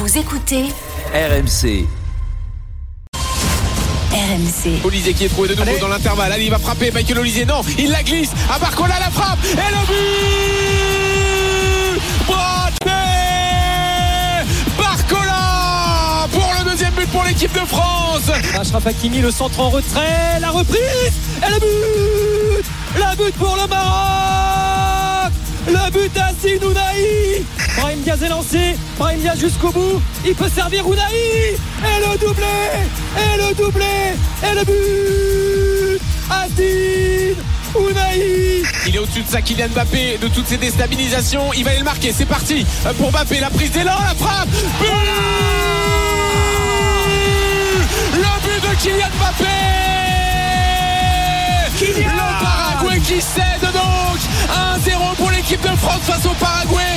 Vous écoutez RMC. RMC. Olysée qui est trouvé de nouveau dans l'intervalle. Allez, il va frapper. Michael Olysée, non, il la glisse. À Barcola, la frappe. Et le but Barcola pour le deuxième but pour l'équipe de France. Achraf Hakimi, le centre en retrait. La reprise. Et le but. Le but pour le Maroc. Le but d'Assine Ounahi. Brahim Diaz est lancé. Brahim Diaz jusqu'au bout. Il peut servir Ounahi. Et le doublé. Et le doublé. Et le but. Assine Ounahi. Il est au-dessus de ça, Kylian Mbappé, de toutes ces déstabilisations. Il va aller le marquer. C'est parti pour Mbappé. La prise d'élan, la frappe. But. Le but de Kylian Mbappé. Le Paraguay qui cède donc 1-0 pour l'équipe de France face au Paraguay.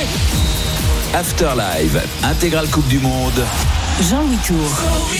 Afterlive, intégrale Coupe du Monde. Jean-Louis Tour.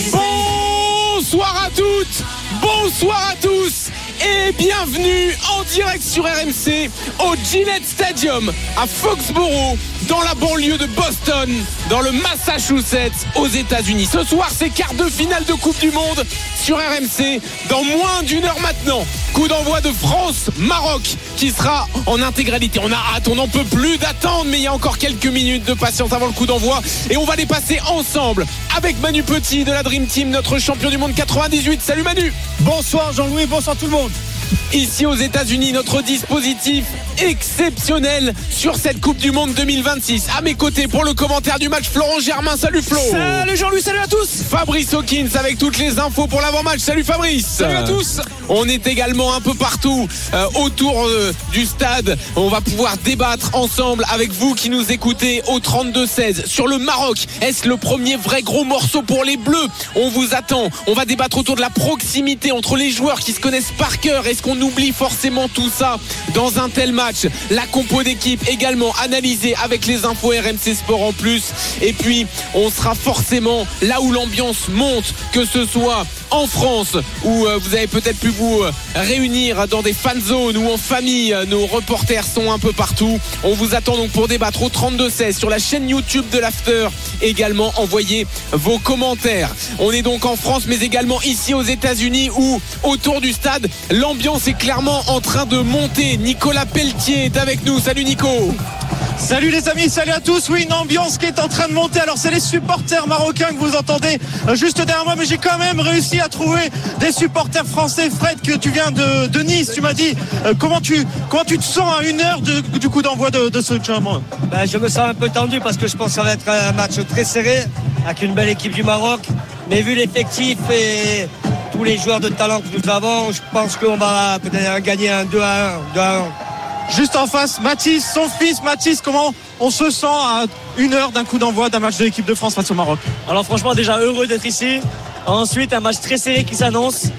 Bonsoir à toutes, bonsoir à tous et bienvenue en direct sur RMC au Gillette Stadium à Foxborough, dans la banlieue de Boston, dans le Massachusetts, aux États-Unis. Ce soir, c'est quart de finale de Coupe du Monde sur RMC dans moins d'une heure maintenant. Coup d'envoi de France-Maroc qui sera en intégralité. On a hâte, on n'en peut plus d'attendre, mais il y a encore quelques minutes de patience avant le coup d'envoi et on va les passer ensemble avec Manu Petit de la Dream Team, notre champion du monde 98. Salut Manu. Bonsoir Jean-Louis, bonsoir tout le monde. Ici aux États-Unis, notre dispositif exceptionnel sur cette Coupe du Monde 2026. À mes côtés pour le commentaire du match, Florent Germain. Salut Flo. Salut Jean-Louis, salut à tous. Fabrice Hawkins avec toutes les infos pour l'avant-match. Salut Fabrice. Salut à tous. On est également un peu partout autour du stade. On va pouvoir débattre ensemble avec vous qui nous écoutez au 32-16 sur le Maroc. Est-ce le premier vrai gros morceau pour les Bleus? On vous attend. On va débattre autour de la proximité entre les joueurs qui se connaissent par cœur. Est-ce qu'on oublie forcément tout ça dans un tel match? La compo d'équipe également analysée avec les infos RMC Sport en plus. Et puis on sera forcément là où l'ambiance monte, que ce soit en France où vous avez peut-être pu vous réunir dans des fan zones ou en famille. Nos reporters sont un peu partout. On vous attend donc pour débattre au 32-16 sur la chaîne YouTube de l'After. Également envoyez vos commentaires. On est donc en France mais également ici aux États-Unis où autour du stade l'ambiance est clairement en train de monter. Nicolas Pelletier est avec nous. Salut Nico. Salut les amis, salut à tous. Oui, une ambiance qui est en train de monter. Alors c'est les supporters marocains que vous entendez juste derrière moi, mais j'ai quand même réussi à trouver des supporters français. Fred, que tu viens de Nice, tu m'as dit comment tu te sens à une heure du coup d'envoi de ce match? Je me sens un peu tendu parce que je pense que ça va être un match très serré avec une belle équipe du Maroc, mais vu l'effectif et tous les joueurs de talent que nous avons, je pense qu'on va peut-être gagner un 2-1. Juste en face, Mathis, son fils. Mathis, comment on se sent à une heure d'un coup d'envoi d'un match de l'équipe de France face au Maroc? Alors franchement, déjà heureux d'être ici. Ensuite, un match très serré qui s'annonce.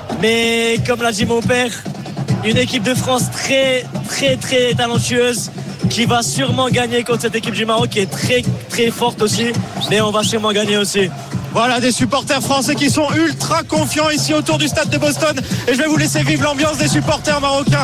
Mais comme l'a dit mon père, une équipe de France très très très talentueuse qui va sûrement gagner contre cette équipe du Maroc qui est très très forte aussi. Mais on va sûrement gagner aussi. Voilà, des supporters français qui sont ultra confiants ici autour du stade de Boston. Et je vais vous laisser vivre l'ambiance des supporters marocains.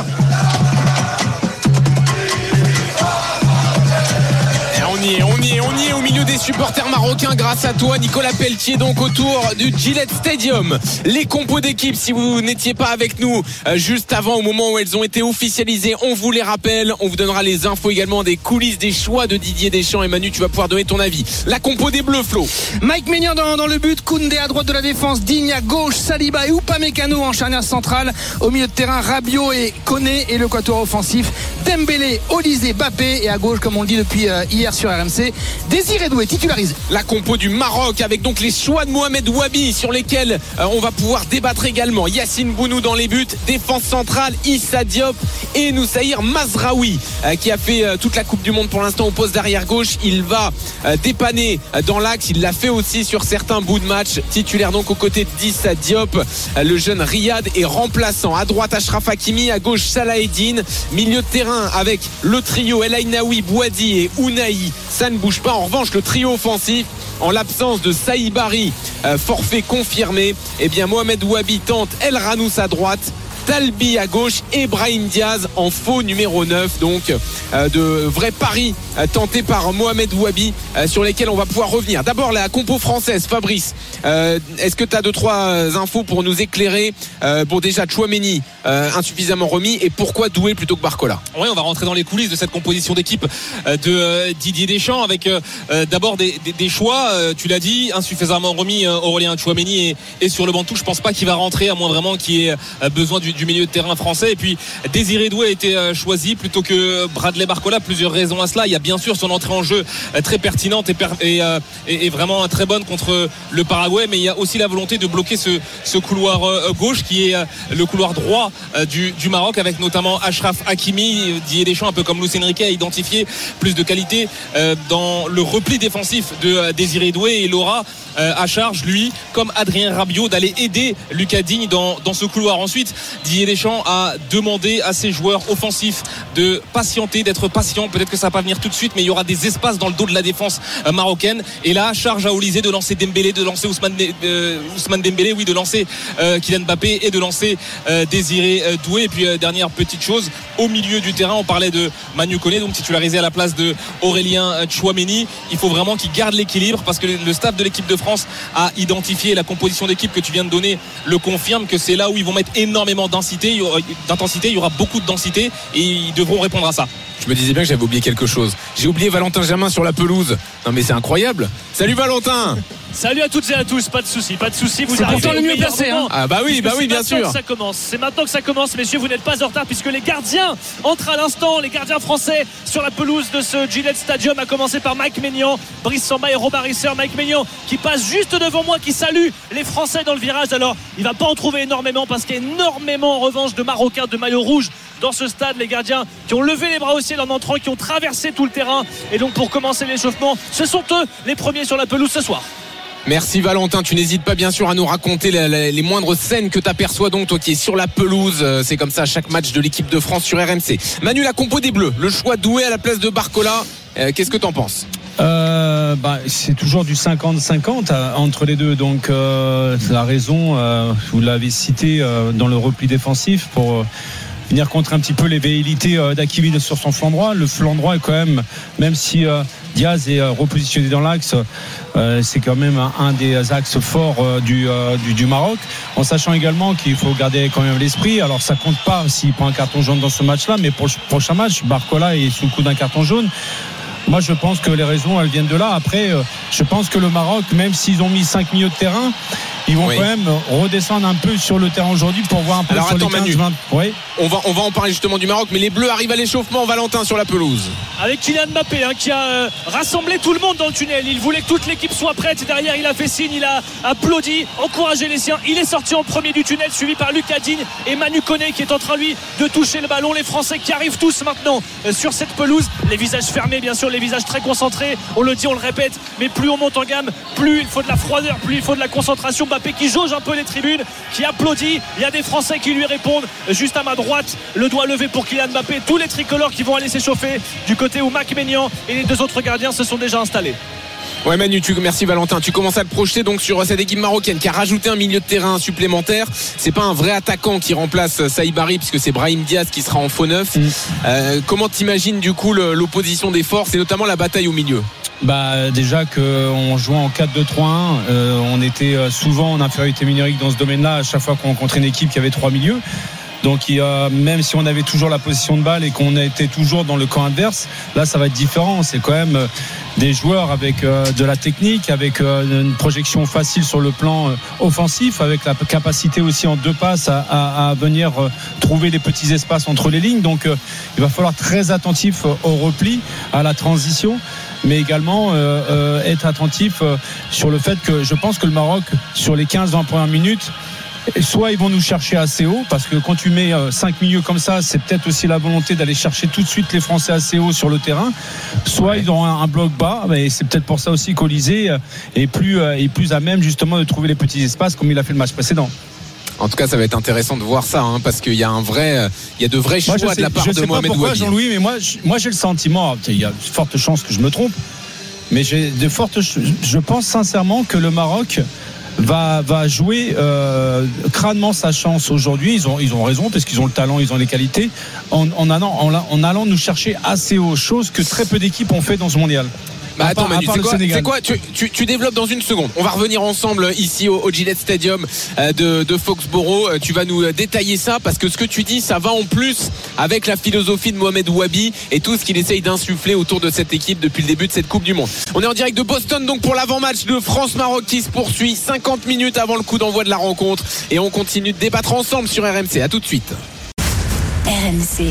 On y est au milieu des supporters marocains grâce à toi Nicolas Pelletier, donc autour du Gillette Stadium. Les compos d'équipe, si vous n'étiez pas avec nous juste avant, au moment où elles ont été officialisées, on vous les rappelle. On vous donnera les infos également des coulisses des choix de Didier Deschamps. Et Manu, tu vas pouvoir donner ton avis. La compo des Bleus, Flo. Mike Maignan dans le but, Koundé à droite de la défense, Digne à gauche, Saliba et Upamecano en charnière centrale. Au milieu de terrain, Rabiot et Koné, et le quatuor offensif, Dembélé, Olysée, Mbappé, et à gauche, comme on le dit depuis hier sur RMC, Désiré Doué titularisé. La compo du Maroc avec donc les choix de Mohamed Wabi sur lesquels on va pouvoir débattre également. Yacine Bounou dans les buts, défense centrale, Issa Diop et Noussaïr Mazraoui qui a fait toute la Coupe du Monde pour l'instant au poste d'arrière gauche. Il va dépanner dans l'axe, il l'a fait aussi sur certains bouts de match. Titulaire donc aux côtés d'Issa Diop. Le jeune Riyad est remplaçant. À droite Achraf Hakimi, à gauche Salah Eddine. Milieu de terrain avec le trio El Ainaoui, Bouhaddi et Ounahi. Ça ne bouge pas. En revanche, le trio offensif, en l'absence de Saïbari, forfait confirmé, eh bien Mohamed Wabi tente El Ranous à droite, Talbi à gauche et Brahim Diaz en faux numéro 9. Donc de vrais paris tentés par Mohamed Ouabi sur lesquels on va pouvoir revenir. D'abord la compo française, Fabrice, est-ce que tu as 2-3 infos pour nous éclairer? Bon, déjà Tchouaméni insuffisamment remis, et pourquoi Doué plutôt que Barcola? Oui, on va rentrer dans les coulisses de cette composition d'équipe de Didier Deschamps avec d'abord des choix, tu l'as dit, insuffisamment remis. Aurélien Tchouaméni est sur le banc de touche. Je pense pas qu'il va rentrer, à moins vraiment qu'il y ait besoin du milieu de terrain français. Et puis Désiré Doué a été choisi plutôt que Bradley Barcola. Plusieurs raisons à cela. Il y a bien sûr son entrée en jeu très pertinente et vraiment très bonne contre le Paraguay, mais il y a aussi la volonté de bloquer ce couloir gauche qui est le couloir droit du Maroc, avec notamment Achraf Hakimi. Didier Deschamps, un peu comme Luis Enrique, a identifié plus de qualité dans le repli défensif de Désiré Doué, et Laura à charge, lui, comme Adrien Rabiot, d'aller aider Lucas Digne dans ce couloir. Ensuite, Didier Deschamps a demandé à ses joueurs offensifs de patienter, d'être patient. Peut-être que ça va pas venir tout de suite, mais il y aura des espaces dans le dos de la défense marocaine. Et là, charge à Olysée de lancer Dembélé, de lancer Ousmane Dembélé, oui, de lancer Kylian Mbappé et de lancer Désiré Doué. Et puis dernière petite chose, au milieu du terrain, on parlait de Manu Koné, donc titularisé à la place de Aurélien Tchouaméni. Il faut vraiment qu'il garde l'équilibre, parce que le staff de l'équipe de France a identifié, la composition d'équipe que tu viens de donner le confirme, que c'est là où ils vont mettre énormément d'intensité. Il y aura beaucoup de densité, et ils devront répondre à ça. Je me disais bien que j'avais oublié quelque chose. J'ai oublié Valentin Germain sur la pelouse. Non mais c'est incroyable. Salut Valentin. Salut à toutes et à tous, pas de souci. Vous c'est arrivez pourtant le mieux placé, hein. Ah bah oui, bien sûr. C'est maintenant que ça commence, messieurs, vous n'êtes pas en retard, puisque les gardiens entrent à l'instant, les gardiens français sur la pelouse de ce Gillette Stadium, à commencer par Mike Maignan, Brice Samba et Robert Risser. Mike Maignan qui passe juste devant moi, qui salue les Français dans le virage. Alors il va pas en trouver énormément, parce qu'il y a énormément en revanche de Marocains de maillot rouge dans ce stade. Les gardiens qui ont levé les bras au ciel en entrant, qui ont traversé tout le terrain, et donc pour commencer l'échauffement, ce sont eux les premiers sur la pelouse ce soir. Merci Valentin, tu n'hésites pas bien sûr à nous raconter les moindres scènes que tu aperçois, donc toi qui es sur la pelouse. C'est comme ça à chaque match de l'équipe de France sur RMC. Manu, la compo des Bleus, le choix Doué à la place de Barcola, qu'est-ce que t'en penses? C'est toujours du 50-50 entre les deux, donc la raison, vous l'avez cité, dans le repli défensif, pour venir contre un petit peu les velléités d'Hakimi sur son flanc droit. Le flanc droit est quand même si Diaz est repositionné dans l'axe, c'est quand même un des axes forts du Maroc, en sachant également qu'il faut garder quand même l'esprit. Alors ça compte pas s'il prend un carton jaune dans ce match-là, mais pour le prochain match, Barcola est sous le coup d'un carton jaune. Moi je pense que les raisons elles viennent de là. Après je pense que le Maroc, même s'ils ont mis 5 milieux de terrain, ils vont quand même redescendre un peu sur le terrain aujourd'hui pour voir un peu. Alors sur attends, les 15, Manu, 20. Ouais. on va en parler justement du Maroc, mais les Bleus arrivent à l'échauffement. Valentin sur la pelouse avec Kylian Mbappé qui a rassemblé tout le monde dans le tunnel. Il voulait que toute l'équipe soit prête. Derrière il a fait signe, il a applaudi, encouragé les siens. Il est sorti en premier du tunnel, suivi par Lucas Digne et Manu Koné, qui est en train lui de toucher le ballon. Les Français qui arrivent tous maintenant sur cette pelouse, les visages fermés bien sûr, les visages très concentrés. On le dit, on le répète, mais plus on monte en gamme, plus il faut de la froideur, plus il faut de la concentration. Mbappé qui jauge un peu les tribunes, qui applaudit. Il y a des Français qui lui répondent. Juste à ma droite, le doigt levé pour Kylian Mbappé. Tous les tricolores qui vont aller s'échauffer du côté où Mike Maignan et les deux autres gardiens se sont déjà installés. Ouais Manu, merci Valentin. Tu commences à te projeter donc sur cette équipe marocaine qui a rajouté un milieu de terrain supplémentaire. C'est pas un vrai attaquant qui remplace Saïbari, puisque c'est Brahim Diaz qui sera en faux neuf. Comment t'imagines du coup l'opposition des forces et notamment la bataille au milieu? Déjà qu'on jouait en 4-2-3-1, on était souvent en infériorité numérique dans ce domaine-là à chaque fois qu'on rencontrait une équipe qui avait 3 milieux. Donc même si on avait toujours la position de balle et qu'on était toujours dans le camp adverse, là ça va être différent. C'est quand même des joueurs avec de la technique, avec une projection facile sur le plan offensif, avec la capacité aussi en 2 passes à venir trouver les petits espaces entre les lignes. Donc il va falloir être très attentif au repli, à la transition, mais également être attentif sur le fait que je pense que le Maroc, sur les 15-20 premières minutes, soit ils vont nous chercher assez haut, parce que quand tu mets 5 milieux comme ça, c'est peut-être aussi la volonté d'aller chercher tout de suite les Français assez haut sur le terrain, soit ils auront un bloc bas, mais c'est peut-être pour ça aussi qu'Olysée est plus à même justement de trouver les petits espaces comme il a fait le match précédent. En tout cas, ça va être intéressant de voir ça, parce qu'il y a de vrais choix de la part de Mohamed Ouabi. Jean-Louis, mais moi j'ai le sentiment, il y a de fortes chances que je me trompe, mais je pense sincèrement que le Maroc va jouer crânement sa chance aujourd'hui. Ils ont raison parce qu'ils ont le talent, ils ont les qualités en allant nous chercher assez haut, chose que très peu d'équipes ont fait dans ce mondial. Bah attends Manu, c'est quoi tu développes dans une seconde. On va revenir ensemble ici au Gillette Stadium de Foxborough. Tu vas nous détailler ça parce que ce que tu dis, ça va en plus avec la philosophie de Mohamed Ouabi et tout ce qu'il essaye d'insuffler autour de cette équipe depuis le début de cette Coupe du Monde. On est en direct de Boston donc pour l'avant-match de France-Maroc qui se poursuit 50 minutes avant le coup d'envoi de la rencontre et on continue de débattre ensemble sur RMC. À tout de suite. RMC.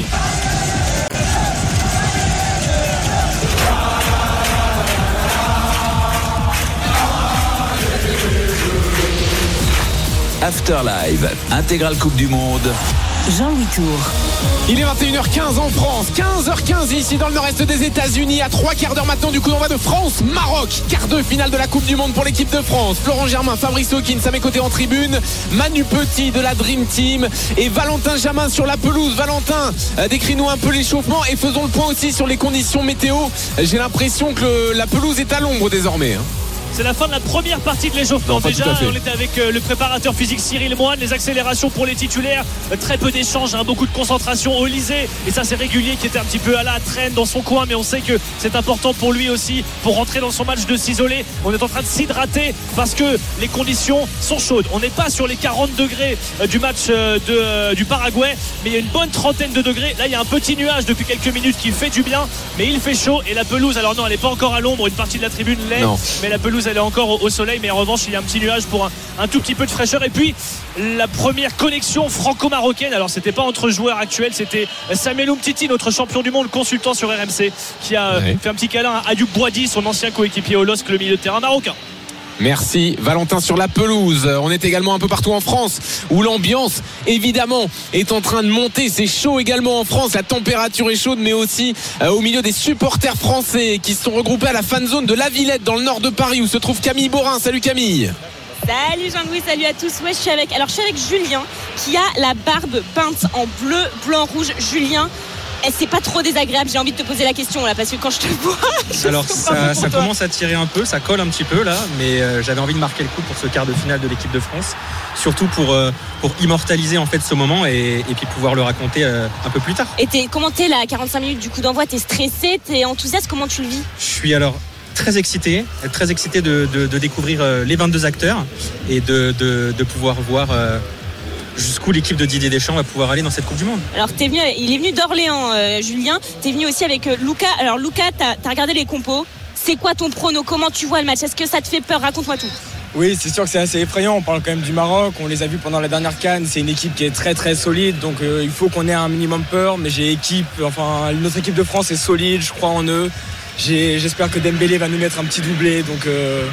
After Live, intégrale Coupe du Monde. Jean-Louis Tour. Il est 21h15 en France, 15h15 ici dans le nord-est des États-Unis, à 3 quarts d'heure maintenant du coup d'envoi de France-Maroc, quart de finale de la Coupe du Monde pour l'équipe de France. Florent Germain, Fabrice Hawkins à mes côtés en tribune, Manu Petit de la Dream Team et Valentin Jamin sur la pelouse. Valentin, décris-nous un peu l'échauffement et faisons le point aussi sur les conditions météo. J'ai l'impression que la pelouse est à l'ombre désormais. C'est la fin de la première partie de l'échauffement. Déjà, on était avec le préparateur physique Cyril Moine. Les accélérations pour les titulaires, très peu d'échanges, beaucoup de concentration au Élysée. Et ça, c'est Régulier qui était un petit peu à la traîne dans son coin. Mais on sait que c'est important pour lui aussi, pour rentrer dans son match, de s'isoler. On est en train de s'hydrater parce que les conditions sont chaudes. On n'est pas sur les 40 degrés du match du Paraguay, mais il y a une bonne trentaine de degrés. Là, il y a un petit nuage depuis quelques minutes qui fait du bien, mais il fait chaud. Et la pelouse, alors non, elle n'est pas encore à l'ombre. Une partie de la tribune l'est, mais la pelouse, elle est encore au soleil, mais en revanche il y a un petit nuage pour un tout petit peu de fraîcheur. Et puis la première connexion franco-marocaine, alors c'était pas entre joueurs actuels, c'était Samuel Umtiti, notre champion du monde, consultant sur RMC, qui a fait un petit câlin à Ayoub Boadi, son ancien coéquipier au LOSC, le milieu de terrain marocain. Merci Valentin sur la pelouse. On est également un peu partout en France où l'ambiance évidemment est en train de monter. C'est chaud également en France, la température est chaude, mais aussi au milieu des supporters français qui se sont regroupés à la fan zone de La Villette dans le nord de Paris où se trouve Camille Borin. Salut Camille. Salut Jean-Louis, salut à tous. Ouais, je suis avec Julien qui a la barbe peinte en bleu, blanc, rouge. Julien, c'est pas trop désagréable, j'ai envie de te poser la question là parce que quand je te vois alors ça commence à tirer un peu, ça colle un petit peu là, mais j'avais envie de marquer le coup pour ce quart de finale de l'équipe de France, surtout pour immortaliser en fait ce moment et puis pouvoir le raconter un peu plus tard. Et comment t'es là à 45 minutes du coup d'envoi, t'es stressé, t'es enthousiaste, comment tu le vis? Je suis alors très excité de découvrir les 22 acteurs et de pouvoir voir jusqu'où l'équipe de Didier Deschamps va pouvoir aller dans cette Coupe du Monde. Alors il est venu d'Orléans, Julien. T'es venu aussi avec Lucas. Alors Lucas, t'as regardé les compos. C'est quoi ton prono? Comment tu vois le match? Est-ce que ça te fait peur? Raconte-moi tout. Oui, c'est sûr que c'est assez effrayant. On parle quand même du Maroc. On les a vus pendant la dernière CAN. C'est une équipe qui est très très solide. Donc il faut qu'on ait un minimum peur. Mais notre équipe de France est solide. Je crois en eux. J'espère que Dembélé va nous mettre un petit doublé. Donc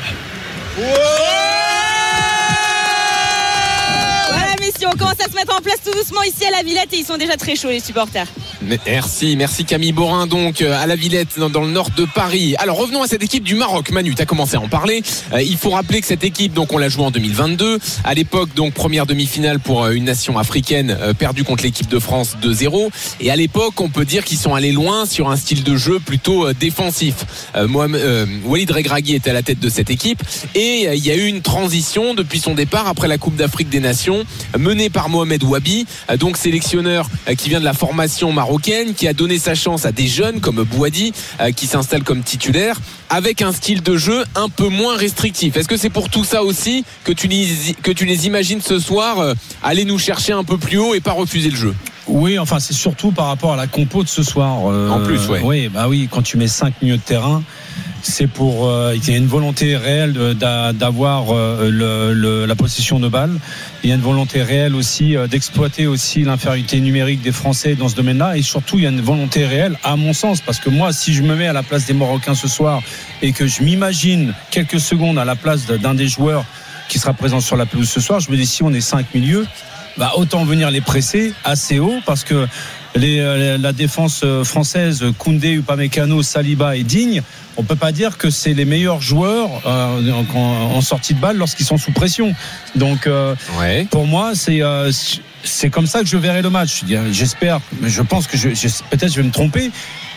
on commence à se mettre en place tout doucement ici à la Villette et ils sont déjà très chauds les supporters. Merci Camille Borin donc à la Villette dans le nord de Paris. Alors revenons à cette équipe du Maroc. Manu, tu as commencé à en parler. Il faut rappeler que cette équipe, donc on l'a jouée en 2022. À l'époque, donc première demi-finale pour une nation africaine, perdue contre l'équipe de France 2-0. Et à l'époque, on peut dire qu'ils sont allés loin sur un style de jeu plutôt défensif. Walid Regragui était à la tête de cette équipe et il y a eu une transition depuis son départ après la Coupe d'Afrique des Nations menée par Mohamed Ouabi, donc sélectionneur qui vient de la formation marocaine, qui a donné sa chance à des jeunes comme Boadi qui s'installe comme titulaire avec un style de jeu un peu moins restrictif. Est-ce que c'est pour tout ça aussi que tu les imagines ce soir aller nous chercher un peu plus haut et pas refuser le jeu? Oui, enfin c'est surtout par rapport à la compo de ce soir. En plus, ouais. Oui, quand tu mets 5 milieux de terrain, c'est pour il y a une volonté réelle d'avoir la possession de balle. Il y a une volonté réelle aussi d'exploiter aussi l'infériorité numérique des Français dans ce domaine-là, et surtout il y a une volonté réelle à mon sens, parce que moi si je me mets à la place des Marocains ce soir et que je m'imagine quelques secondes à la place d'un des joueurs qui sera présent sur la pelouse ce soir, je me dis si on est 5 milieux, autant venir les presser assez haut, parce que la défense française, Koundé, Upamecano, Saliba et Digne, on peut pas dire que c'est les meilleurs joueurs en sortie de balle lorsqu'ils sont sous pression. Donc pour moi c'est comme ça que je verrai le match. J'espère, je pense que peut-être je vais me tromper,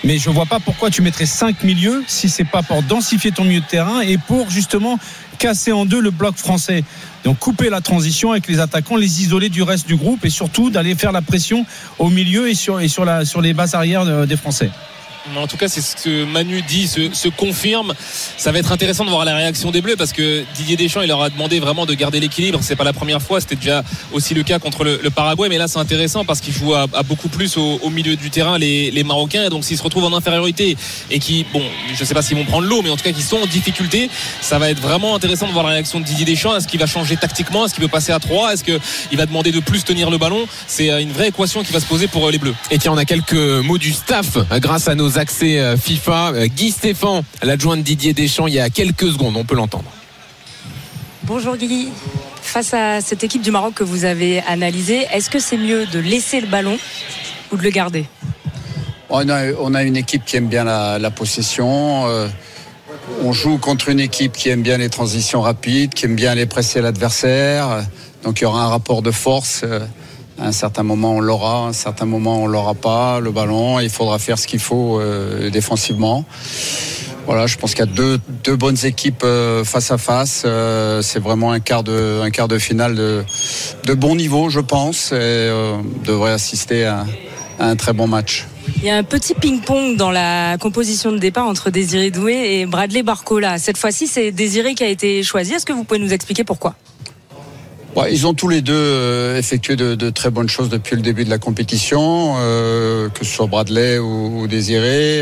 Mais je vois pas pourquoi tu mettrais 5 milieux si c'est pas pour densifier ton milieu de terrain et pour justement casser en deux le bloc français. Donc couper la transition avec les attaquants, les isoler du reste du groupe et surtout d'aller faire la pression au milieu et sur les bases arrières des Français. En tout cas, c'est ce que Manu dit, se confirme. Ça va être intéressant de voir la réaction des Bleus parce que Didier Deschamps, il leur a demandé vraiment de garder l'équilibre. C'est pas la première fois, c'était déjà aussi le cas contre le Paraguay, mais là c'est intéressant parce qu'ils jouent à beaucoup plus au milieu du terrain les Marocains. Et donc s'ils se retrouvent en infériorité et qui, bon, je sais pas s'ils vont prendre l'eau, mais en tout cas qu'ils sont en difficulté, ça va être vraiment intéressant de voir la réaction de Didier Deschamps. Est-ce qu'il va changer tactiquement? Est-ce qu'il veut passer à 3? Est-ce qu'il va demander de plus tenir le ballon? C'est une vraie équation qui va se poser pour les Bleus. Et tiens, on a quelques mots du staff grâce à nos accès FIFA. Guy Stéphane, l'adjoint de Didier Deschamps, il y a quelques secondes, on peut l'entendre. Bonjour Guy. Face à cette équipe du Maroc que vous avez analysée, est-ce que c'est mieux de laisser le ballon ou de le garder? On a une équipe qui aime bien la possession. On joue contre une équipe qui aime bien les transitions rapides, qui aime bien aller presser l'adversaire. Donc il y aura un rapport de force. À un certain moment on l'aura, à un certain moment on l'aura pas, le ballon, il faudra faire ce qu'il faut défensivement. Voilà, je pense qu'il y a deux bonnes équipes face à face. C'est vraiment un quart de finale de bon niveau, je pense, et devrait assister à un très bon match. Il y a un petit ping-pong dans la composition de départ entre Désiré Doué et Bradley Barcola. Cette fois-ci, c'est Désiré qui a été choisi. Est-ce que vous pouvez nous expliquer pourquoi? Ouais, ils ont tous les deux effectué de très bonnes choses depuis le début de la compétition, que ce soit Bradley ou Désiré.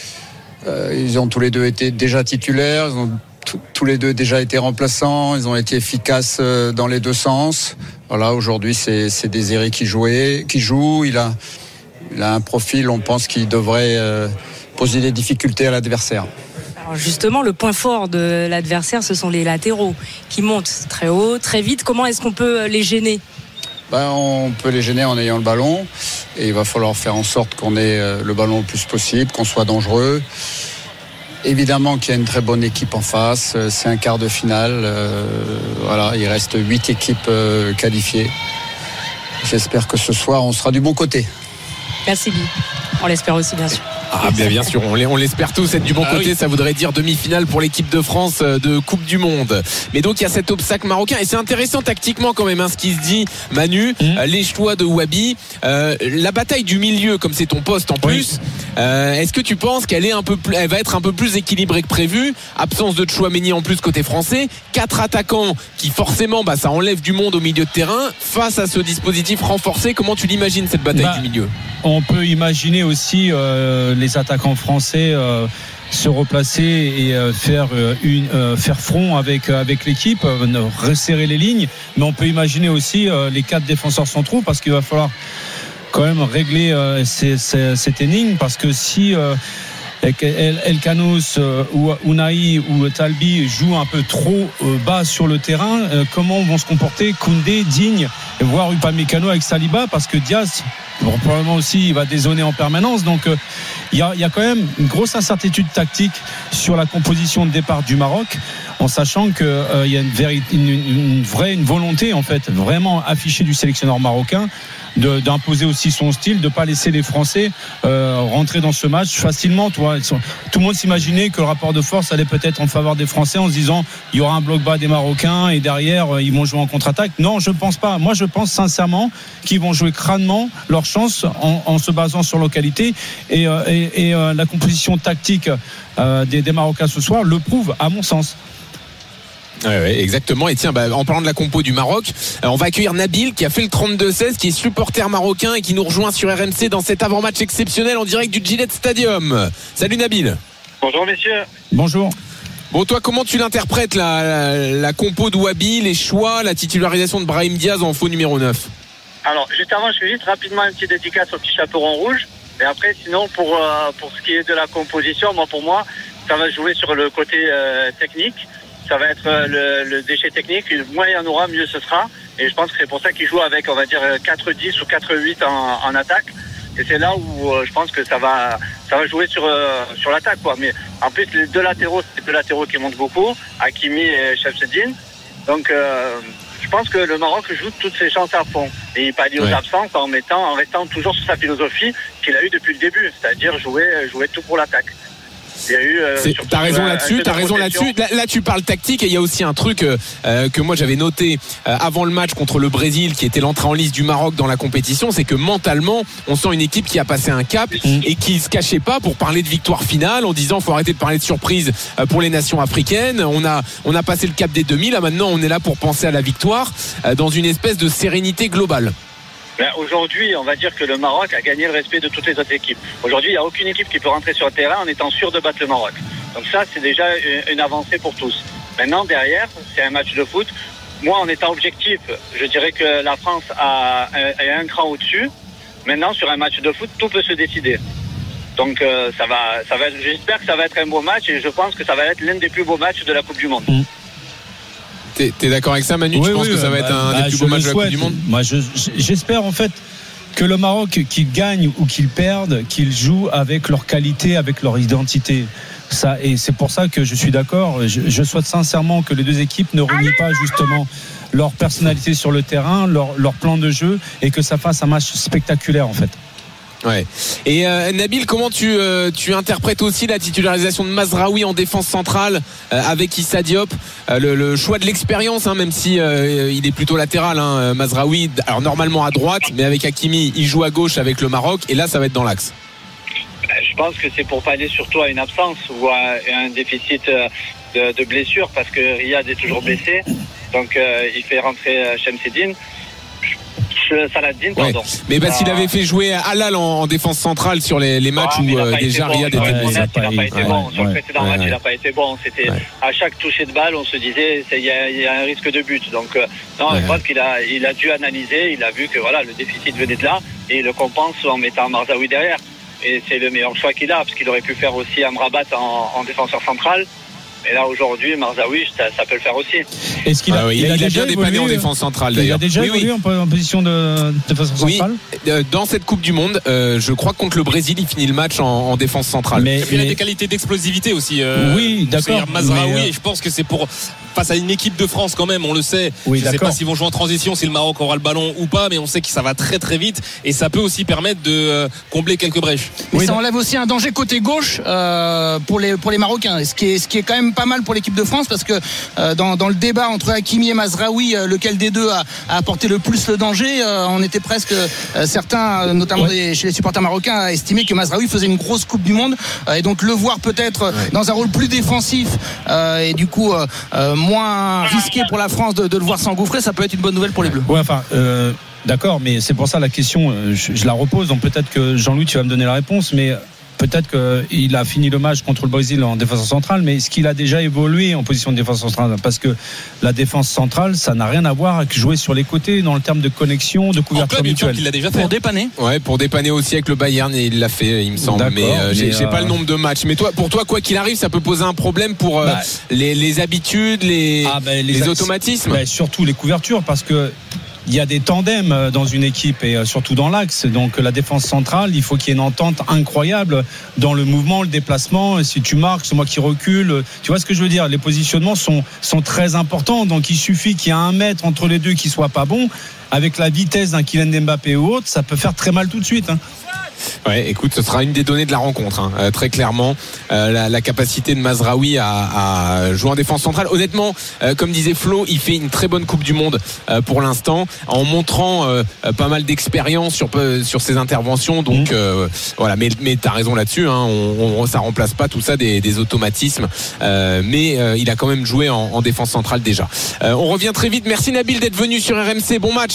Ils ont tous les deux été déjà titulaires, ils ont tous les deux déjà été remplaçants, ils ont été efficaces dans les deux sens. Voilà, aujourd'hui c'est Désiré qui joue. Il a un profil, on pense, qui devrait poser des difficultés à l'adversaire. Alors justement, le point fort de l'adversaire, ce sont les latéraux qui montent très haut, très vite. Comment est-ce qu'on peut les gêner? On peut les gêner en ayant le ballon et il va falloir faire en sorte qu'on ait le ballon le plus possible, qu'on soit dangereux. Évidemment qu'il y a une très bonne équipe en face, c'est un quart de finale. Voilà, il reste 8 équipes qualifiées. J'espère que ce soir, on sera du bon côté. Merci Guy. On l'espère aussi, bien sûr. Ah bien sûr, on l'espère tous, être du bon côté, oui. Ça voudrait dire demi-finale pour l'équipe de France de Coupe du Monde. Mais donc il y a cet obstacle marocain et c'est intéressant tactiquement quand même ce qui se dit, Manu, les choix de Wabi, la bataille du milieu comme c'est ton poste en plus. Est-ce que tu penses qu'elle va être un peu plus équilibrée que prévu? Absence de Tchouaméni en plus côté français, 4 attaquants qui forcément ça enlève du monde au milieu de terrain. Face à ce dispositif renforcé, comment tu l'imagines cette bataille du milieu? On peut imaginer aussi les attaquants français se replacer et faire front avec l'équipe, resserrer les lignes. Mais on peut imaginer aussi les 4 défenseurs centraux parce qu'il va falloir quand même régler cette énigme parce que si El Khanos ou Ounahi ou Talbi jouent un peu trop bas sur le terrain, comment vont se comporter Koundé, Digne, voire Upamecano avec Saliba, parce que Diaz probablement aussi il va dézonner en permanence. Donc il y a quand même une grosse incertitude tactique sur la composition de départ du Maroc, en sachant qu'il y a une vraie volonté en fait vraiment affichée du sélectionneur marocain d'imposer aussi son style, de ne pas laisser les Français rentrer dans ce match facilement. Tout le monde s'imaginait que le rapport de force allait peut-être en faveur des Français en se disant il y aura un bloc bas des Marocains et derrière ils vont jouer en contre-attaque. Non, je ne pense pas. Moi je pense sincèrement qu'ils vont jouer crânement leur chance en se basant sur leur qualité et la composition tactique des Marocains ce soir le prouve à mon sens. Ouais, exactement. Et tiens, en parlant de la compo du Maroc, on va accueillir Nabil qui a fait le 32-16, qui est supporter marocain et qui nous rejoint sur RMC dans cet avant-match exceptionnel en direct du Gillette Stadium. Salut Nabil. Bonjour messieurs. Bonjour. Bon, toi, comment tu l'interprètes la compo de Wabi, les choix, la titularisation de Brahim Diaz en faux numéro 9? Alors, juste avant, je fais juste rapidement une petite dédicace au petit chaperon rouge. Et après, sinon, pour ce qui est de la composition, pour moi, ça va jouer sur le côté technique. Ça va être le déchet technique. Moins il y en aura, mieux ce sera. Et je pense que c'est pour ça qu'il joue avec, on va dire, 4-10 ou 4-8 en attaque. Et c'est là où je pense que ça va jouer sur l'attaque, quoi. Mais en plus, les deux latéraux, c'est deux latéraux qui montent beaucoup, Hakimi et Chefsedine. Donc, je pense que le Maroc joue toutes ses chances à fond. Et il pallie aux absences en restant toujours sur sa philosophie qu'il a eue depuis le début, c'est-à-dire jouer tout pour l'attaque. Il y a eu, t'as raison là-dessus. Là, tu parles tactique et il y a aussi un truc que moi j'avais noté avant le match contre le Brésil, qui était l'entrée en lice du Maroc dans la compétition, c'est que mentalement, on sent une équipe qui a passé un cap et qui se cachait pas pour parler de victoire finale en disant faut arrêter de parler de surprise pour les nations africaines. On a passé le cap des demi. Là maintenant, on est là pour penser à la victoire dans une espèce de sérénité globale. Aujourd'hui, on va dire que le Maroc a gagné le respect de toutes les autres équipes. Aujourd'hui, il n'y a aucune équipe qui peut rentrer sur le terrain en étant sûr de battre le Maroc. Donc ça, c'est déjà une avancée pour tous. Maintenant, derrière, c'est un match de foot. Moi, en étant objectif, je dirais que la France est un cran au-dessus. Maintenant, sur un match de foot, tout peut se décider. Donc j'espère que ça va être un beau match et je pense que ça va être l'un des plus beaux matchs de la Coupe du Monde. T'es d'accord avec ça, Manu? Tu penses que ça va être un des plus beaux matchs de la Coupe du Monde? Moi, j'espère en fait que le Maroc, qu'il gagne ou qu'il perde, qu'il joue avec leur qualité, avec leur identité. Ça, et c'est pour ça que je suis d'accord. Je souhaite sincèrement que les deux équipes ne renient pas justement leur personnalité sur le terrain, leur plan de jeu, et que ça fasse un match spectaculaire en fait. Ouais. Et Nabil, comment tu interprètes aussi la titularisation de Mazraoui en défense centrale avec Issa Diop, le choix de l'expérience, même si il est plutôt latéral, Mazraoui, alors normalement à droite, mais avec Hakimi il joue à gauche avec le Maroc, et là ça va être dans l'axe. Je pense que c'est pour pallier surtout à une absence ou à un déficit de blessure, parce que Riyad est toujours blessé, donc il fait rentrer Shamseddine. Saladin, pardon. Ouais. Mais parce qu'il avait fait jouer Halal en défense centrale sur les matchs où déjà Riyad était blessé. Il n'a pas été bon. Sur le précédent match, il n'a pas été bon. C'était à chaque toucher de balle, on se disait il y a un risque de but. Donc je pense qu'il a dû analyser. Il a vu que le déficit venait de là et il le compense en mettant Marzaoui derrière. Et c'est le meilleur choix qu'il a, parce qu'il aurait pu faire aussi Amrabat en défenseur central. Et là aujourd'hui, Marzaoui, ça peut le faire aussi. Est-ce qu'il il a bien dépanné en défense centrale d'ailleurs. Il a déjà évolué en position de défenseur central. Dans cette Coupe du Monde, je crois que contre le Brésil, il finit le match en défense centrale. Mais il a des qualités d'explosivité aussi. Oui, d'accord. Mazraoui, et je pense que c'est pour face à une équipe de France quand même, on le sait. Oui, je ne sais pas s'ils vont jouer en transition, si le Maroc aura le ballon ou pas, mais on sait que ça va très très vite et ça peut aussi permettre de combler quelques brèches. Mais ça enlève aussi un danger côté gauche pour les Marocains, ce qui est quand même pas mal pour l'équipe de France, parce que dans le débat entre Hakimi et Mazraoui, lequel des deux a apporté le plus le danger, on était presque certains, notamment chez les supporters marocains, à estimer que Mazraoui faisait une grosse Coupe du Monde, et donc le voir peut-être dans un rôle plus défensif et du coup moins risqué pour la France de le voir s'engouffrer, ça peut être une bonne nouvelle pour les Bleus. D'accord, mais c'est pour ça la question, je la repose, donc peut-être que Jean-Louis tu vas me donner la réponse, mais peut-être qu'il a fini le match contre le Brésil en défense centrale, mais est-ce qu'il a déjà évolué en position de défense centrale? Parce que la défense centrale, ça n'a rien à voir avec jouer sur les côtés dans le terme de connexion, de couverture mutuelle. Il l'a déjà fait. Pour dépanner. Ouais, pour dépanner aussi avec le Bayern, et il l'a fait, il me semble. Mais j'ai pas le nombre de matchs. Mais pour toi, quoi qu'il arrive, ça peut poser un problème pour les habitudes, les automatismes. Surtout les couvertures, parce que il y a des tandems dans une équipe et surtout dans l'axe. Donc la défense centrale, il faut qu'il y ait une entente incroyable dans le mouvement, le déplacement. Si tu marques, c'est moi qui recule. Tu vois ce que je veux dire? Les positionnements sont très importants. Donc il suffit qu'il y ait 1 mètre entre les deux qui soit pas bon. Avec la vitesse d'un Kylian Mbappé ou autre, ça peut faire très mal tout de suite. Ouais, écoute, ce sera une des données de la rencontre, très clairement, la capacité de Mazraoui à jouer en défense centrale. Honnêtement, comme disait Flo, il fait une très bonne Coupe du Monde pour l'instant, en montrant pas mal d'expérience sur ses interventions. Donc voilà, mais t'as raison là-dessus, ça remplace pas tout ça des automatismes, mais il a quand même joué en défense centrale déjà. On revient très vite. Merci Nabil d'être venu sur RMC. Bon match.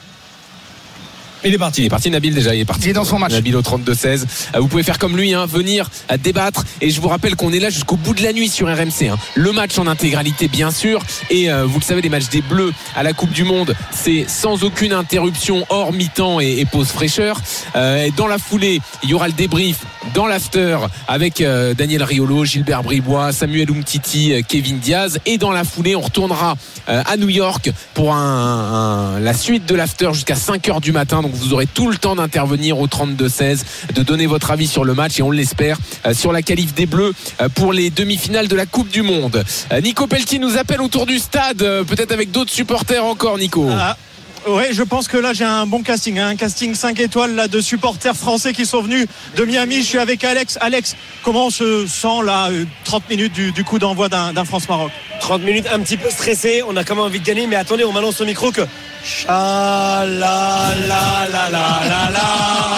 Il est parti, Nabil, déjà, il est parti. Il est dans son match. Nabil au 32-16. Vous pouvez faire comme lui, venir débattre. Et je vous rappelle qu'on est là jusqu'au bout de la nuit sur RMC. Le match en intégralité, bien sûr. Et vous le savez, les matchs des Bleus à la Coupe du Monde, c'est sans aucune interruption, hors mi-temps et pause fraîcheur. Et dans la foulée, il y aura le débrief dans l'after avec Daniel Riolo, Gilbert Bribois, Samuel Umtiti, Kevin Diaz, et dans la foulée on retournera à New York pour la suite de l'after jusqu'à 5h du matin. Donc vous aurez tout le temps d'intervenir au 32-16, de donner votre avis sur le match et on l'espère sur la qualif des Bleus pour les demi-finales de la Coupe du Monde. Nico Pelletier nous appelle autour du stade, peut-être avec d'autres supporters encore, Nico. Oui, je pense que là j'ai un bon casting, un casting 5 étoiles là, de supporters français qui sont venus de Miami. Je suis avec Alex. Alex, comment on se sent là 30 minutes du coup d'envoi d'un France-Maroc? 30 minutes un petit peu stressé, on a quand même envie de gagner, mais attendez, on m'annonce au micro que la la la la la la la,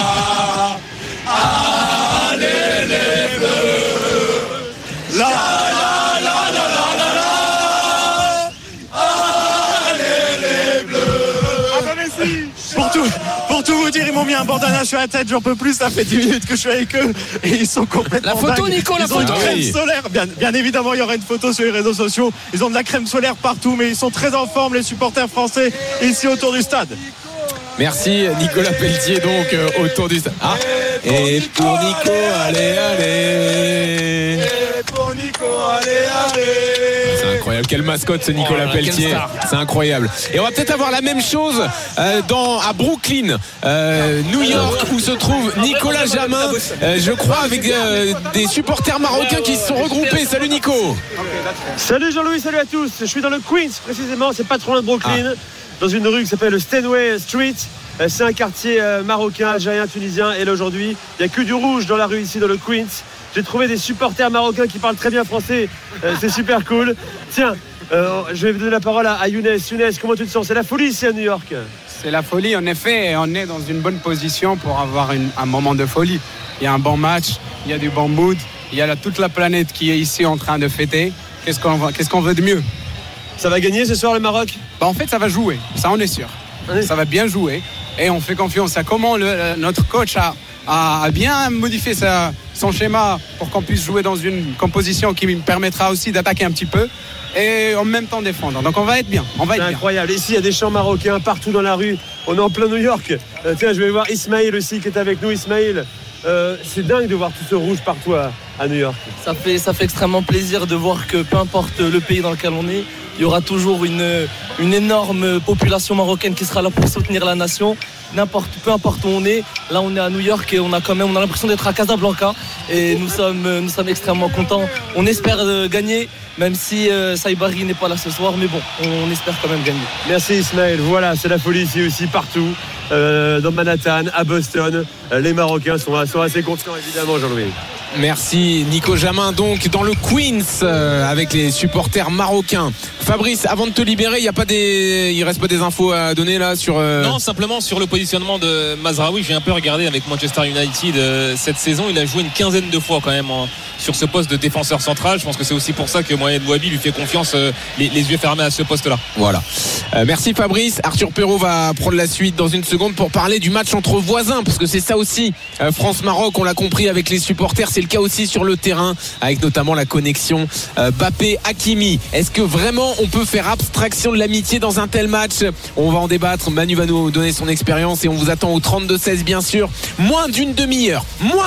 allez les Bleus, la la la la la la la, allez les Bleus. Pour tout vous dire, ils m'ont mis un bandana sur la tête, j'en peux plus, ça fait 10 minutes que je suis avec eux et ils sont complètement La photo dingues. Nico, la ils ont photo une crème solaire, bien évidemment il y aura une photo sur les réseaux sociaux. Ils ont de la crème solaire partout, mais ils sont très en forme les supporters français ici autour du stade. Merci Nicolas Pelletier donc autour du stade. Et pour Nico, allez. Et pour Nico, allez. C'est incroyable, quelle mascotte ce Nicolas Pelletier, c'est incroyable. Et on va peut-être avoir la même chose à Brooklyn, New York, où se trouve Nicolas Jamin, je crois, avec des supporters marocains qui se sont regroupés. Salut Nico. Salut Jean-Louis, salut à tous. Je suis dans le Queens précisément, c'est pas trop loin de Brooklyn, dans une rue qui s'appelle Stanway Street. C'est un quartier marocain, algérien, tunisien. Et là aujourd'hui, il n'y a que du rouge dans la rue ici dans le Queens. J'ai trouvé des supporters marocains qui parlent très bien français. C'est super cool. Tiens, je vais vous donner la parole à Younes. Younes, comment tu te sens? C'est la folie ici à New York. C'est la folie, en effet. On est dans une bonne position pour avoir un moment de folie. Il y a un bon match, il y a du bon mood, il y a toute la planète qui est ici en train de fêter. Qu'est-ce qu'on veut de mieux? Ça va gagner ce soir le Maroc? En fait, ça va jouer, ça on est sûr. Ça va bien jouer et on fait confiance à comment notre coach a bien modifié son schéma pour qu'on puisse jouer dans une composition qui me permettra aussi d'attaquer un petit peu et en même temps défendre. Donc on va être bien. C'est incroyable. Ici, il y a des chants marocains partout dans la rue. On est en plein New York. Tiens, je vais voir Ismaël aussi qui est avec nous. Ismaël, c'est dingue de voir tout ce rouge partout à New York. Ça fait extrêmement plaisir de voir que peu importe le pays dans lequel on est, il y aura toujours une énorme population marocaine qui sera là pour soutenir la nation. Peu importe où on est, là on est à New York et on a l'impression d'être à Casablanca et nous sommes extrêmement contents. On espère gagner, même si Saïbari n'est pas là ce soir, mais bon, on espère quand même gagner. Merci Ismaël, voilà, c'est la folie ici aussi, partout, dans Manhattan, à Boston. Les Marocains sont assez contents évidemment, Jean-Louis. Merci Nico Jamin, donc dans le Queens avec les supporters marocains. Fabrice, avant de te libérer, il reste pas des infos à donner là sur Non, simplement sur le positionnement de Mazraoui. J'ai un peu regardé avec Manchester United cette saison. Il a joué une quinzaine de fois quand même sur ce poste de défenseur central. Je pense que c'est aussi pour ça que Mohamed Bouabi lui fait confiance, les yeux fermés à ce poste-là. Voilà. Merci Fabrice. Arthur Perrault va prendre la suite dans une seconde pour parler du match entre voisins, parce que c'est ça aussi France-Maroc, on l'a compris avec les supporters, c'est le cas aussi sur le terrain, avec notamment la connexion Mbappé-Hakimi. Est-ce que vraiment on peut faire abstraction de l'amitié dans un tel match? On va en débattre, Manu va nous donner son expérience et on vous attend au 32-16 bien sûr. Moins d'une demi-heure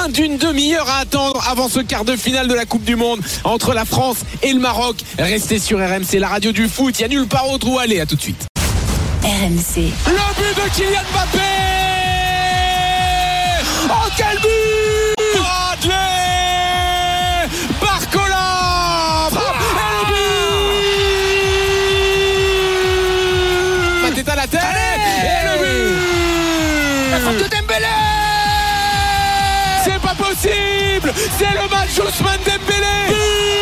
à attendre avant ce quart de finale de la Coupe du Monde entre la France et le Maroc. Restez sur RMC, la radio du foot, il n'y a nulle part autre où aller. À tout de suite. RMC. Le but de Kylian Mbappé. Oh quel but! Bradley Barcola! Et le but! Mateta à la tête! Et le but! La frappe de Dembélé! C'est pas possible! C'est le match Ousmane Dembélé!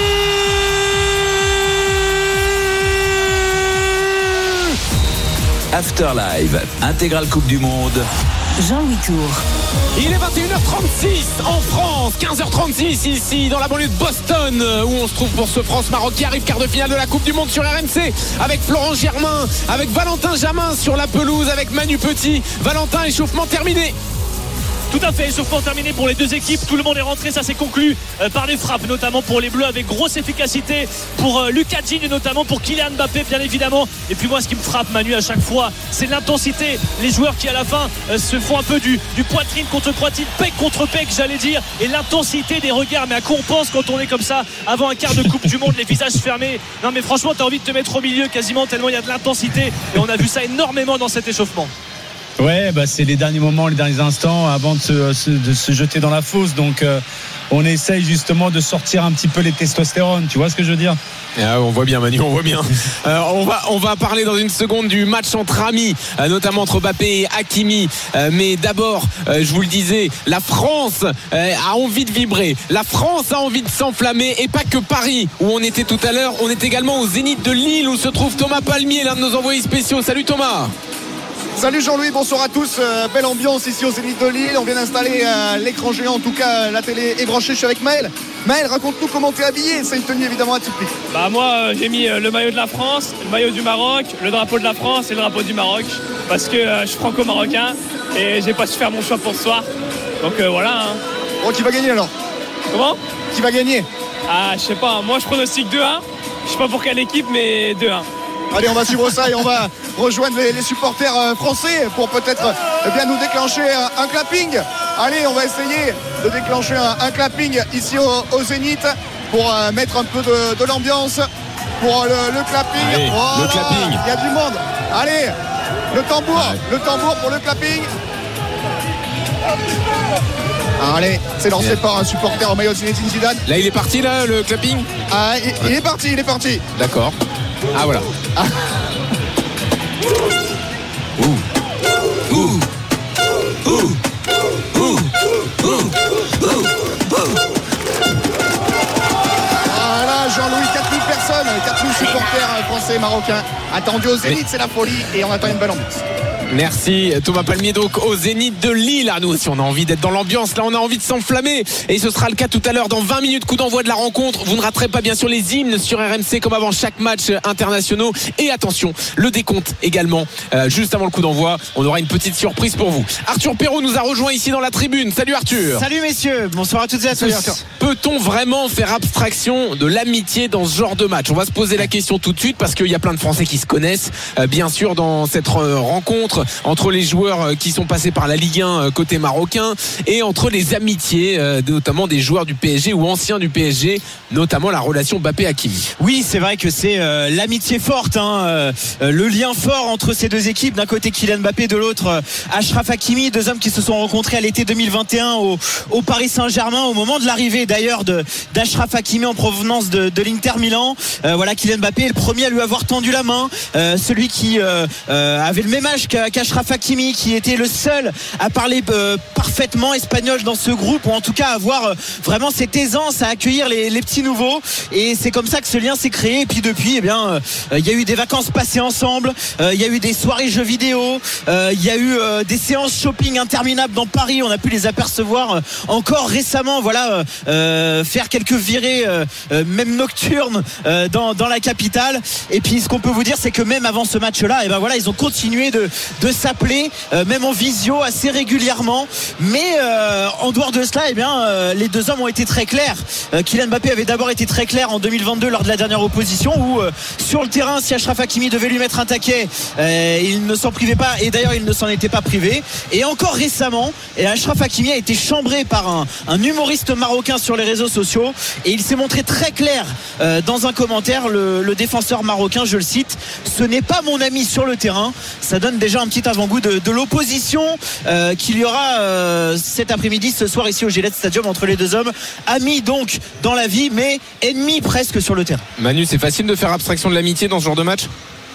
After Live, intégrale Coupe du Monde. Jean-Louis Tour. Il est 21h36 en France, 15h36 ici dans la banlieue de Boston où on se trouve pour ce France-Maroc qui arrive quart de finale de la Coupe du Monde sur RMC avec Florent Germain, avec Valentin Jamin sur la pelouse, avec Manu Petit. Valentin, échauffement terminé. Tout à fait, échauffement terminé pour les deux équipes. Tout le monde est rentré, ça s'est conclu par des frappes, notamment pour les Bleus avec grosse efficacité, pour Lucas Digne, notamment pour Kylian Mbappé, bien évidemment. Et puis moi, ce qui me frappe, Manu, à chaque fois, c'est l'intensité. Les joueurs qui, à la fin, se font un peu du poitrine contre poitrine, pec contre pec, j'allais dire, et l'intensité des regards. Mais à quoi on pense quand on est comme ça, avant un quart de Coupe du Monde, les visages fermés? Non, mais franchement, t'as envie de te mettre au milieu quasiment, tellement il y a de l'intensité. Et on a vu ça énormément dans cet échauffement. Ouais, c'est les derniers moments, les derniers instants avant de se jeter dans la fosse. Donc on essaye justement de sortir un petit peu les testostérones. Tu vois ce que je veux dire? On voit bien, Manu, on voit bien. On va parler dans une seconde du match entre amis, notamment entre Mbappé et Hakimi. Mais d'abord, je vous le disais, la France a envie de vibrer. La France a envie de s'enflammer. Et pas que Paris, où on était tout à l'heure. On est également au Zénith de Lille, où se trouve Thomas Palmier, l'un de nos envoyés spéciaux. Salut Thomas. Salut Jean-Louis, bonsoir à tous. Belle ambiance ici au Zénith de Lille. On vient d'installer l'écran géant, en tout cas la télé est branchée. Je suis avec Maël. Maël, raconte-nous comment t'es habillé. C'est une tenue évidemment atypique. Moi j'ai mis le maillot de la France, le maillot du Maroc, le drapeau de la France et le drapeau du Maroc, parce que je suis franco-marocain et j'ai pas su faire mon choix pour ce soir. Donc voilà. Bon, qui va gagner alors? Comment? Qui va gagner? Je sais pas, moi je pronostique 2-1. Je sais pas pour quelle équipe, mais 2-1. Allez, on va suivre ça et on va rejoindre les supporters français pour peut-être bien nous déclencher un clapping. Allez, on va essayer de déclencher un clapping ici au Zénith pour mettre un peu de l'ambiance pour le clapping. Allez, le clapping. Il y a du monde. Allez, le tambour pour le clapping. Allez, c'est lancé par un supporter en maillot de Zinedine Zidane. Là, il est parti, là, le clapping? Il est parti. D'accord. Ah, voilà. Voilà, Jean-Louis, 4000 personnes, 4000 supporters français et marocains attendus au Zénith, c'est la folie et on attend une belle ambiance. Merci Thomas Palmier, donc au Zénith de Lille. Nous aussi on a envie d'être dans l'ambiance, là on a envie de s'enflammer et ce sera le cas tout à l'heure dans 20 minutes, coup d'envoi de la rencontre. Vous ne raterez pas bien sûr les hymnes sur RMC comme avant chaque match internationaux. Et attention, le décompte également, juste avant le coup d'envoi, on aura une petite surprise pour vous. Arthur Perrault nous a rejoint ici dans la tribune. Salut Arthur. Salut messieurs, bonsoir à toutes et à tous. Peut-on vraiment faire abstraction de l'amitié dans ce genre de match? On va se poser la question tout de suite parce qu'il y a plein de Français qui se connaissent bien sûr dans cette rencontre entre les joueurs qui sont passés par la Ligue 1 côté marocain et entre les amitiés notamment des joueurs du PSG ou anciens du PSG, notamment la relation Mbappé-Hakimi. Oui, c'est vrai que c'est l'amitié forte, le lien fort entre ces deux équipes. D'un côté Kylian Mbappé, de l'autre Achraf Hakimi, deux hommes qui se sont rencontrés à l'été 2021 au Paris Saint-Germain au moment de l'arrivée d'ailleurs d'Achraf Hakimi en provenance de l'Inter Milan. Voilà, Kylian Mbappé est le premier à lui avoir tendu la main, celui qui avait le même âge qu'Achraf Hakimi, qui était le seul à parler parfaitement espagnol dans ce groupe, ou en tout cas avoir vraiment cette aisance à accueillir les petits nouveaux. Et c'est comme ça que ce lien s'est créé. Et puis depuis, il y a eu des vacances passées ensemble, il y a eu des soirées jeux vidéo, il y a eu des séances shopping interminables dans Paris. On a pu les apercevoir encore récemment, voilà, faire quelques virées même nocturnes dans la capitale. Et puis ce qu'on peut vous dire, c'est que même avant ce match-là, et ben voilà, ils ont continué de s'appeler même en visio assez régulièrement. Mais en dehors de cela, les deux hommes ont été très clairs. Kylian Mbappé avait d'abord été très clair en 2022 lors de la dernière opposition où sur le terrain, si Achraf Hakimi devait lui mettre un taquet, il ne s'en privait pas, et d'ailleurs il ne s'en était pas privé. Et encore récemment, Achraf Hakimi a été chambré par un humoriste marocain sur les réseaux sociaux, et il s'est montré très clair dans un commentaire, le défenseur marocain, je le cite: ce n'est pas mon ami sur le terrain. Ça donne déjà un petit avant-goût de l'opposition qu'il y aura cet après-midi, ce soir ici au Gillette Stadium, entre les deux hommes, amis donc dans la vie mais ennemis presque sur le terrain. Manu, c'est facile de faire abstraction de l'amitié dans ce genre de match?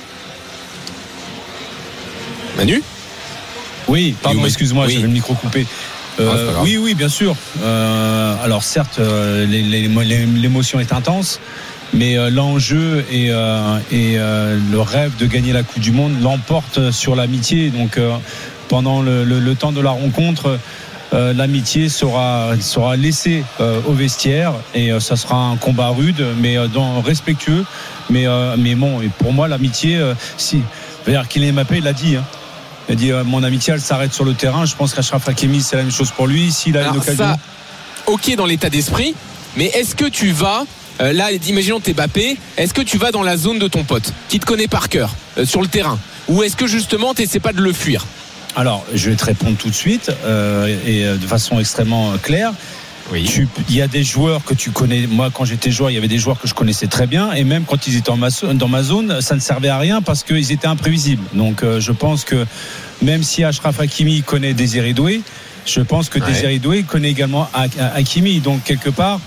Manu? Oui, pardon, excuse-moi, j'avais le micro coupé. Oui, bien sûr. Alors certes, l'émotion est intense, mais l'enjeu et le rêve de gagner la Coupe du Monde l'emporte sur l'amitié. Donc pendant le temps de la rencontre, l'amitié sera laissée au vestiaire, et ça sera un combat rude mais respectueux. Mais bon, et pour moi l'amitié, si Kylian Mbappé l'a dit, Il a dit mon amitié elle s'arrête sur le terrain. Je pense qu'Achraf Hakimi c'est la même chose pour lui. S'il a une occasion. Ça, ok dans l'état d'esprit, mais est-ce que tu vas là, imaginons t'es Mbappé, est-ce que tu vas dans la zone de ton pote qui te connaît par cœur sur le terrain, ou est-ce que justement t'essaies pas de le fuir? Alors, je vais te répondre tout de suite et de façon extrêmement claire. Oui. Il y a des joueurs que tu connais. Moi, quand j'étais joueur, il y avait des joueurs que je connaissais très bien, et même quand ils étaient dans ma zone, ça ne servait à rien parce qu'ils étaient imprévisibles. Donc, je pense que même si Achraf Hakimi connaît Désiré Doué, je pense que Désiré Doué connaît également Hakimi. Donc, quelque part,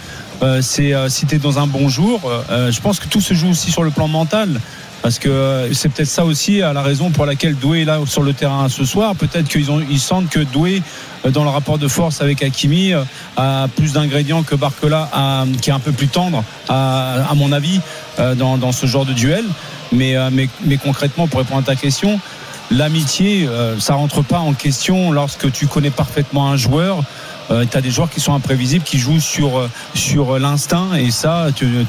si tu es dans un bon jour, je pense que tout se joue aussi sur le plan mental. Parce que c'est peut-être ça aussi la raison pour laquelle Doué est là sur le terrain ce soir. Peut-être qu'ils sentent que Doué, dans le rapport de force avec Hakimi, a plus d'ingrédients que Barcola, qui est un peu plus tendre, à mon avis, dans ce genre de duel. Mais concrètement, pour répondre à ta question, l'amitié, ça rentre pas en question lorsque tu connais parfaitement un joueur. Tu as des joueurs qui sont imprévisibles, qui jouent sur l'instinct, et ça,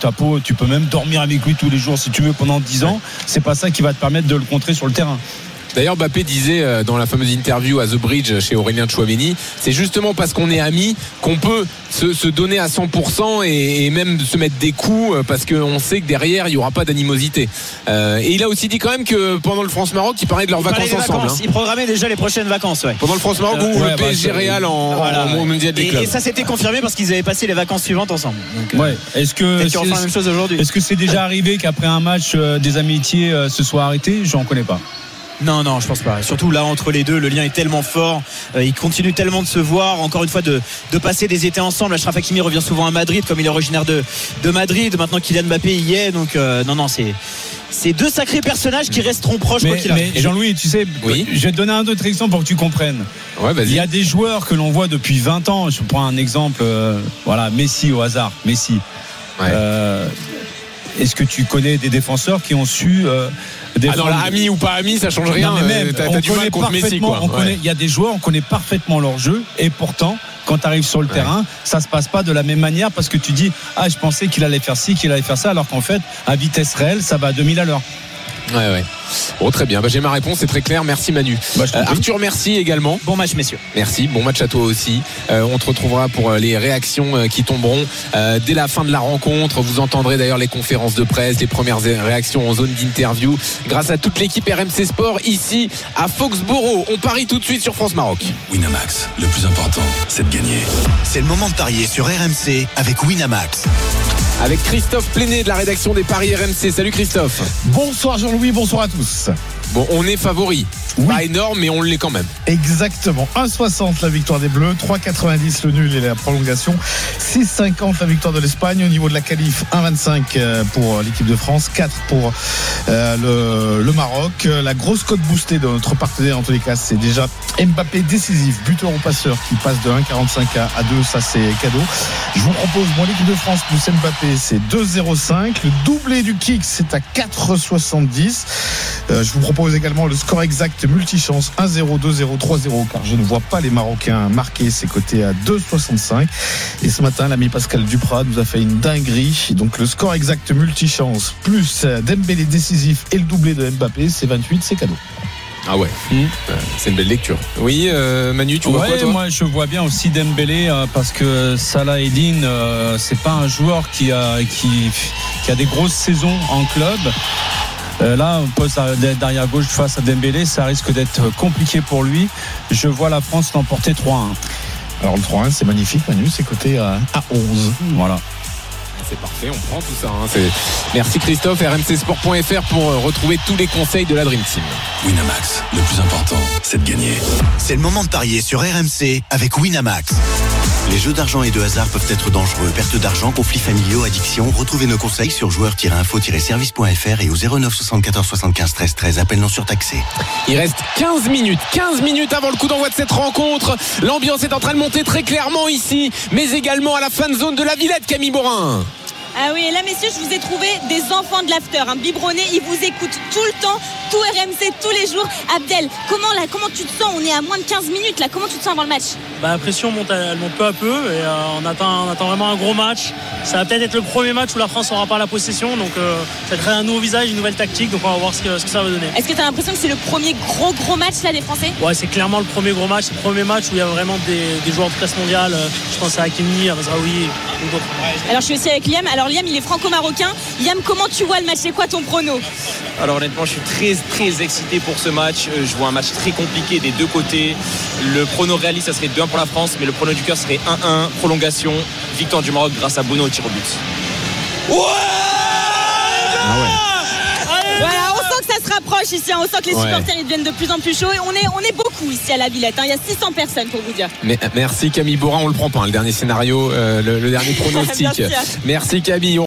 tu peux même dormir avec lui tous les jours si tu veux pendant 10 ans. C'est pas ça qui va te permettre de le contrer sur le terrain. D'ailleurs, Mbappé disait dans la fameuse interview à The Bridge chez Aurélien Tchouameni, c'est justement parce qu'on est amis qu'on peut se donner à 100% et même se mettre des coups, parce qu'on sait que derrière il n'y aura pas d'animosité. Et il a aussi dit quand même que pendant le France-Maroc, il parlait de leurs vacances ensemble. Il programmait déjà les prochaines vacances. Ouais. Pendant le France-Maroc ou le PSG Real en mondial des clubs. Et ça s'était confirmé parce qu'ils avaient passé les vacances suivantes ensemble. Donc, Est-ce que c'est la même chose aujourd'hui? Est-ce que c'est déjà arrivé qu'après un match des amitiés se soient arrêtées? J'en connais pas. Non, je pense pas. Surtout là, entre les deux, le lien est tellement fort. Ils continuent tellement de se voir. Encore une fois, de passer des étés ensemble. Achraf Hakimi revient souvent à Madrid, comme il est originaire de Madrid. Maintenant, Kylian Mbappé y est. Donc, non, c'est deux sacrés personnages qui resteront proches quoi qu'il arrive. Mais Jean-Louis, tu sais, je vais te donner un autre exemple pour que tu comprennes. Ouais, vas-y. Il y a des joueurs que l'on voit depuis 20 ans. Je prends un exemple, Messi au hasard. Messi. Ouais. Est-ce que tu connais des défenseurs qui ont su alors là, ami ou pas ami, ça change rien. Non, mais même, t'as du mal contre Messi, quoi. Il y a des joueurs, on connaît parfaitement leur jeu, et pourtant, quand tu arrives sur le terrain, ça se passe pas de la même manière, parce que tu dis je pensais qu'il allait faire ci, qu'il allait faire ça, alors qu'en fait, à vitesse réelle, ça va à 2000 à l'heure. Ouais. Bon, très bien. J'ai ma réponse, c'est très clair. Merci Manu. Arthur, merci également. Bon match, messieurs. Merci. Bon match à toi aussi. On te retrouvera pour les réactions qui tomberont dès la fin de la rencontre. Vous entendrez d'ailleurs les conférences de presse, les premières réactions en zone d'interview. Grâce à toute l'équipe RMC Sport ici à Foxborough. On parie tout de suite sur France-Maroc. Winamax, le plus important, c'est de gagner. C'est le moment de parier sur RMC avec Winamax. Avec Christophe Pléné de la rédaction des Paris RMC. Salut Christophe. Bonsoir Jean-Louis, bonsoir à tous. Bon, on est favori. Oui. Pas énorme, mais on l'est quand même. Exactement. 1,60 la victoire des Bleus, 3,90 le nul et la prolongation, 6,50 la victoire de l'Espagne. Au niveau de la qualif, 1,25 pour l'équipe de France, 4 pour le Maroc. La grosse cote boostée de notre partenaire, en tous les cas, c'est déjà Mbappé décisif, buteur ou passeur, qui passe de 1,45 à 2, ça c'est cadeau. Je vous propose, l'équipe de France plus Mbappé, c'est 2,05. Le doublé du kick, c'est à 4,70. Je vous propose également le score exact multichance 1-0, 2-0, 3-0, car je ne vois pas les Marocains marquer, c'est coté à 2,65. Et ce matin, l'ami Pascal Duprat nous a fait une dinguerie. Donc le score exact multichance plus Dembélé décisif et le doublé de Mbappé, c'est 28, c'est cadeau. Ah ouais, c'est une belle lecture. Oui, Manu, tu vois quoi toi? Moi je vois bien aussi Dembélé parce que Salah Eddine, c'est pas un joueur qui a des grosses saisons en club. Là, on pose derrière gauche face à Dembélé, ça risque d'être compliqué pour lui. Je vois la France l'emporter 3-1. Alors le 3-1, c'est magnifique, Manu, c'est coté à 11. Voilà. C'est parfait, on prend tout ça. Merci Christophe, rmcsport.fr pour retrouver tous les conseils de la Dream Team. Winamax, le plus important, c'est de gagner. C'est le moment de parier sur RMC avec Winamax. Les jeux d'argent et de hasard peuvent être dangereux. Perte d'argent, conflits familiaux, addiction. Retrouvez nos conseils sur joueurs-info-service.fr et au 09 74 75 13 13. Appel non surtaxé. Il reste 15 minutes avant le coup d'envoi de cette rencontre. L'ambiance est en train de monter très clairement ici, mais également à la fan zone de la Villette, Camille Borin. Ah oui, et là, messieurs, je vous ai trouvé des enfants de l'after, un biberonné, ils vous écoutent tout le temps, tout RMC, tous les jours. Abdel, comment tu te sens? On est à moins de 15 minutes là, comment tu te sens avant le match? La pression monte, elle monte peu à peu et on attend vraiment un gros match. Ça va peut-être être le premier match où la France n'aura pas la possession, donc ça crée un nouveau visage, une nouvelle tactique, donc on va voir ce que ça va donner. Est-ce que tu as l'impression que c'est le premier gros match là des Français? Ouais, c'est clairement le premier gros match, c'est le premier match où il y a vraiment des joueurs de classe mondiale. Je pense à Hakimi, à Mazraoui ou d'autres. Alors je suis aussi avec Liam. Alors Liam, il est franco-marocain. Liam, comment tu vois le match? C'est quoi ton prono? Alors honnêtement, je suis très excité pour ce match. Je vois un match très compliqué des deux côtés. Le prono réaliste, ça serait 2-1 pour la France, mais le prono du cœur serait 1-1, prolongation, victoire du Maroc grâce à Bono au tir au but. Ouais, voilà, on sent que ça se rapproche ici, on sent que les supporters ils deviennent de plus en plus chauds et on est beaucoup ici à la Villette, il y a 600 personnes pour vous dire. Mais, merci Camille Bourrin, on le prend pas, le dernier scénario, le dernier pronostic. Merci Camille.